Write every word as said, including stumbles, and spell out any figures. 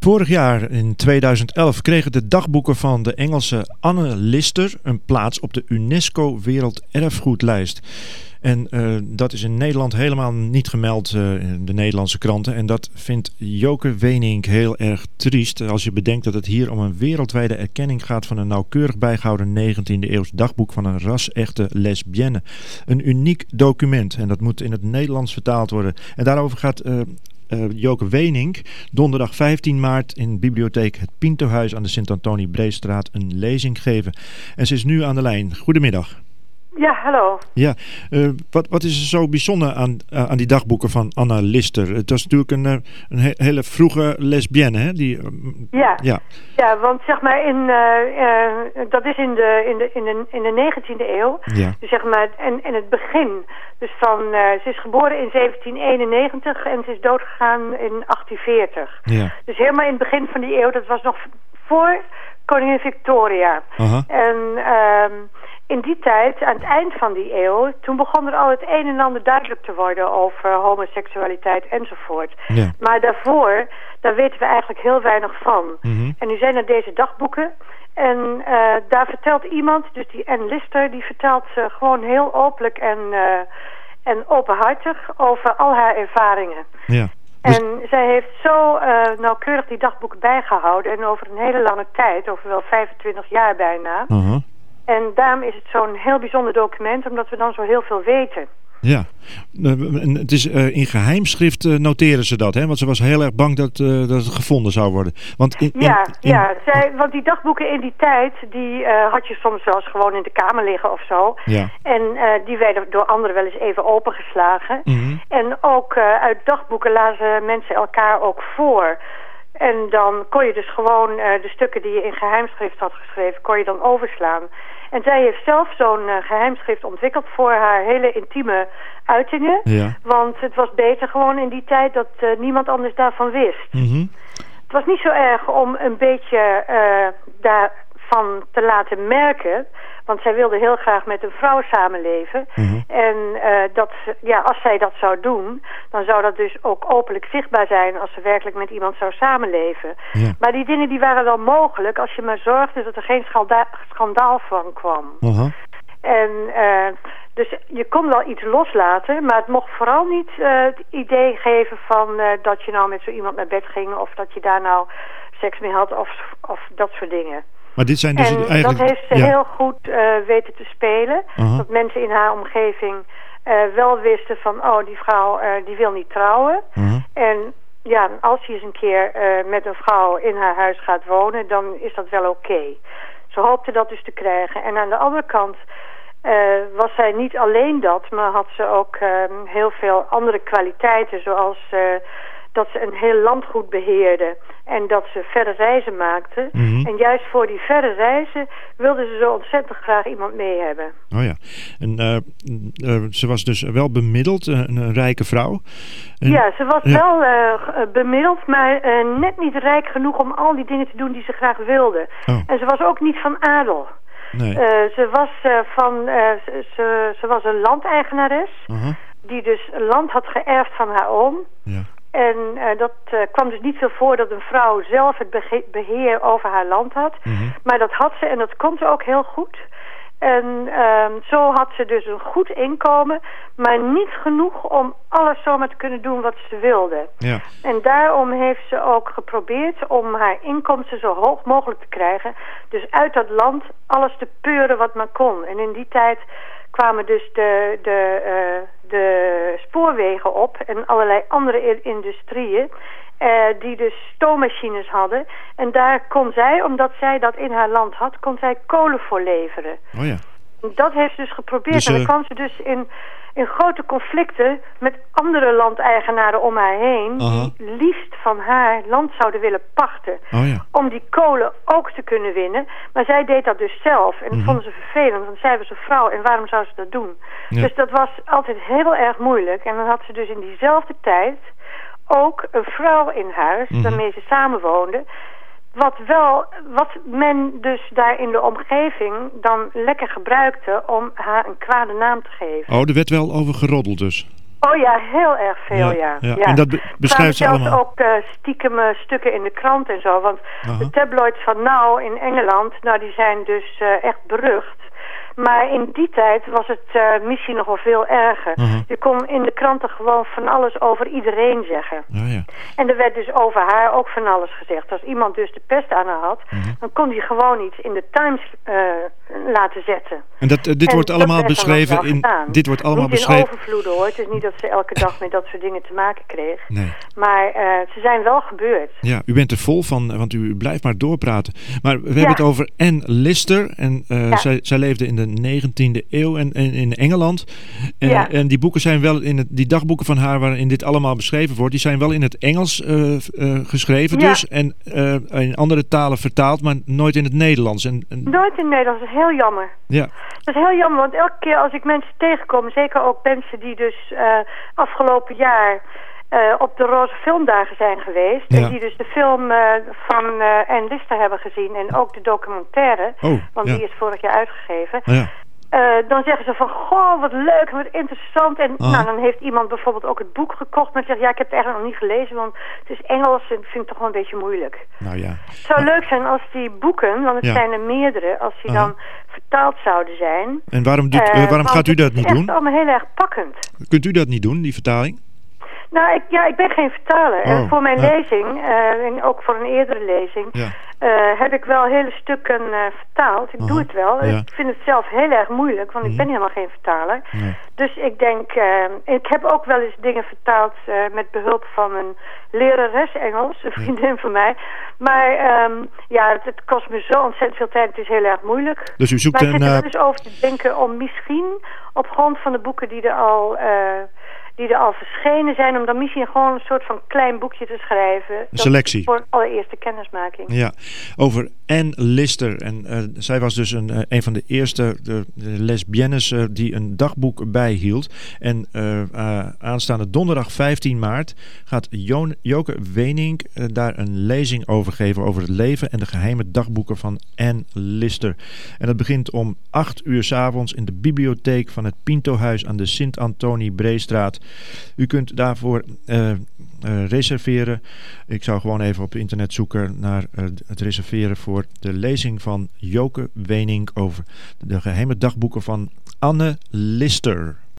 Vorig jaar, in tweeduizend elf, kregen de dagboeken van de Engelse Anne Lister een plaats op de UNESCO Werelderfgoedlijst. En uh, dat is in Nederland helemaal niet gemeld uh, in de Nederlandse kranten. En dat vindt Joke Wenink heel erg triest. Als je bedenkt dat het hier om een wereldwijde erkenning gaat van een nauwkeurig bijgehouden negentiende eeuws dagboek van een ras-echte lesbienne. Een uniek document. En dat moet in het Nederlands vertaald worden. En daarover gaat uh, uh, Joke Wenink donderdag vijftien maart in bibliotheek Het Pintohuis aan de Sint-Antonie-Breestraat een lezing geven. En ze is nu aan de lijn. Goedemiddag. Ja, hallo. Ja, uh, wat, wat is er zo bijzonder aan, uh, aan die dagboeken van Anne Lister? Het was natuurlijk een, uh, een he- hele vroege lesbienne, hè? Die, uh, ja. ja, ja, want zeg maar, in, uh, uh, dat is in de, in de, in de, in de negentiende eeuw. Ja. Dus zeg maar, en, en het begin. Dus van, uh, ze is geboren in zeventien eenennegentig en ze is doodgegaan in achttien veertig. Ja. Dus helemaal in het begin van die eeuw, dat was nog voor koningin Victoria. Aha. En um, in die tijd, aan het eind van die eeuw, toen begon er al het een en ander duidelijk te worden over homoseksualiteit enzovoort. Ja. Maar daarvoor, daar weten we eigenlijk heel weinig van. Mm-hmm. En nu zijn er deze dagboeken. En uh, daar vertelt iemand, dus die Anne Lister, die vertelt uh, gewoon heel openlijk en, uh, en openhartig over al haar ervaringen. Ja. Dus... En zij heeft zo uh, nauwkeurig die dagboeken bijgehouden en over een hele lange tijd, over wel vijfentwintig jaar bijna. Uh-huh. En daarom is het zo'n heel bijzonder document, omdat we dan zo heel veel weten. Ja, uh, het is uh, in geheimschrift uh, noteren ze dat, hè? Want ze was heel erg bang dat, uh, dat het gevonden zou worden. Want in, in, ja, in... ja zij, want die dagboeken in die tijd, die uh, had je soms zelfs gewoon in de kamer liggen of zo. Ja. En uh, die werden door anderen wel eens even opengeslagen. Mm-hmm. En ook uh, uit dagboeken lazen mensen elkaar ook voor. En dan kon je dus gewoon uh, de stukken die je in geheimschrift had geschreven, kon je dan overslaan. En zij heeft zelf zo'n uh, geheimschrift ontwikkeld voor haar hele intieme uitingen. Ja. Want het was beter gewoon in die tijd dat uh, niemand anders daarvan wist. Mm-hmm. Het was niet zo erg om een beetje uh, daarvan te laten merken. Want zij wilde heel graag met een vrouw samenleven. Mm-hmm. En uh, dat, ja, als zij dat zou doen, dan zou dat dus ook openlijk zichtbaar zijn als ze werkelijk met iemand zou samenleven. Ja. Maar die dingen die waren wel mogelijk als je maar zorgde dat er geen schalda- schandaal van kwam. Uh-huh. En uh, dus je kon wel iets loslaten, maar het mocht vooral niet uh, het idee geven van uh, dat je nou met zo iemand naar bed ging of dat je daar nou seks mee had of, of dat soort dingen. Maar dit zijn dus en eigenlijk... dat heeft ze ja. heel goed uh, weten te spelen. Uh-huh. Dat mensen in haar omgeving uh, wel wisten van, oh, die vrouw uh, die wil niet trouwen. Uh-huh. En ja, als je eens een keer uh, met een vrouw in haar huis gaat wonen, dan is dat wel oké. Okay. Ze hoopte dat dus te krijgen. En aan de andere kant uh, was zij niet alleen dat, maar had ze ook uh, heel veel andere kwaliteiten, zoals uh, dat ze een heel landgoed beheerde en dat ze verre reizen maakte. Mm-hmm. En juist voor die verre reizen wilde ze zo ontzettend graag iemand mee hebben. Oh ja, en uh, uh, ze was dus wel bemiddeld, uh, een, een rijke vrouw. En, ja, ze was ja. wel uh, bemiddeld, maar uh, net niet rijk genoeg om al die dingen te doen die ze graag wilde. Oh. En ze was ook niet van adel. Nee. Uh, ze was uh, van, uh, ze, ze, ze was een landeigenares, Uh-huh. die dus land had geërfd van haar oom. Ja. En uh, dat uh, kwam dus niet zo voor dat een vrouw zelf het bege- beheer over haar land had. Mm-hmm. Maar dat had ze en dat kon ze ook heel goed. En uh, zo had ze dus een goed inkomen, maar niet genoeg om alles zomaar te kunnen doen wat ze wilde. Ja. En daarom heeft ze ook geprobeerd om haar inkomsten zo hoog mogelijk te krijgen. Dus uit dat land alles te peuren wat maar kon. En in die tijd kwamen dus de, de, uh, de spoorwegen op en allerlei andere industrieën. Uh, die dus stoommachines hadden. En daar kon zij, omdat zij dat in haar land had, kon zij kolen voor leveren. Oh ja. Dat heeft ze dus geprobeerd. Dus, uh... en dan kwam ze dus in, in grote conflicten met andere landeigenaren om haar heen. Uh-huh. Die liefst van haar land zouden willen pachten. Oh ja. Om die kolen ook te kunnen winnen. Maar zij deed dat dus zelf. En dat Mm-hmm. vonden ze vervelend. Want zij was een vrouw. En waarom zou ze dat doen? Ja. Dus dat was altijd heel erg moeilijk. En dan had ze dus in diezelfde tijd ook een vrouw in huis, Mm-hmm. waarmee ze samenwoonden. Wat wel, wat men dus daar in de omgeving dan lekker gebruikte om haar een kwade naam te geven. Oh, er werd wel over geroddeld dus. Oh ja, heel erg veel, ja. ja. ja. ja. En dat be- beschrijft ze allemaal. ook uh, stiekem uh, stukken in de krant en zo. Want uh-huh. de tabloids van Now in Engeland, nou die zijn dus uh, echt berucht. Maar in die tijd was het uh, misschien nog wel veel erger. Uh-huh. Je kon in de kranten gewoon van alles over iedereen zeggen. Oh, ja. En er werd dus over haar ook van alles gezegd. Als iemand dus de pest aan haar had, uh-huh. dan kon hij gewoon iets in de Times uh, laten zetten. En dat, uh, dit en wordt dat allemaal beschreven in. Dit wordt allemaal niet beschreven. in overvloeden hoor. Het is niet dat ze elke dag met dat soort dingen te maken kreeg. Nee. Maar uh, ze zijn wel gebeurd. Ja, u bent er vol van, want u blijft maar doorpraten. Maar we ja. hebben het over Anne Lister. En uh, ja. zij, zij leefde in de negentiende eeuw en, en in Engeland. En, ja. en die boeken zijn wel in het, die dagboeken van haar waarin dit allemaal beschreven wordt, die zijn wel in het Engels uh, uh, geschreven ja. dus. En uh, in andere talen vertaald, maar nooit in het Nederlands. En, en... Nooit in het Nederlands, dat is heel jammer. Ja. Dat is heel jammer, want elke keer als ik mensen tegenkom, zeker ook mensen die dus uh, afgelopen jaar Uh, op de Roze Filmdagen zijn geweest. Ja. En die dus de film uh, van uh, Anne Lister hebben gezien. En ook de documentaire. Oh, want ja. die is vorig jaar uitgegeven. Ja. Uh, dan zeggen ze van, goh, wat leuk en wat interessant. En oh. nou, dan heeft iemand bijvoorbeeld ook het boek gekocht. Maar zegt, ja, ik heb het eigenlijk nog niet gelezen. Want het is Engels en ik vind het toch wel een beetje moeilijk. Nou ja. Het zou nou. leuk zijn als die boeken, want het ja. zijn er meerdere, als die uh-huh. dan vertaald zouden zijn. En waarom, doet, uh, waarom gaat u dat niet doen? Het is allemaal heel erg pakkend. Kunt u dat niet doen, die vertaling? Nou, ik, ja, ik ben geen vertaler. Oh, en voor mijn ja. lezing, uh, en ook voor een eerdere lezing, ja. uh, heb ik wel hele stukken uh, vertaald. Ik uh-huh. doe het wel. Ja. Ik vind het zelf heel erg moeilijk, want uh-huh. ik ben helemaal geen vertaler. Nee. Dus ik denk, uh, ik heb ook wel eens dingen vertaald uh, met behulp van een lerares Engels, een vriendin ja. van mij. Maar um, ja, het, het kost me zo ontzettend veel tijd. Het is heel erg moeilijk. Dus u zoekt maar ik een... zit er uh... dus over te denken om misschien op grond van de boeken die er al... Uh, die er al verschenen zijn, om dan misschien gewoon een soort van klein boekje te schrijven. Een selectie. Voor een allereerste kennismaking. Ja, over Anne Lister. En uh, zij was dus een, uh, een van de eerste de, de lesbiennes uh, die een dagboek bijhield. En uh, uh, aanstaande donderdag vijftien maart gaat Jo- Joke Wenink uh, daar een lezing over geven over het leven en de geheime dagboeken van Anne Lister. En dat begint om acht uur 's avonds in de bibliotheek van het Pintohuis aan de Sint-Antonie-Breestraat. U kunt daarvoor uh, uh, reserveren. Ik zou gewoon even op internet zoeken naar uh, het reserveren voor de lezing van Joke Wenink over de geheime dagboeken van Anne Lister.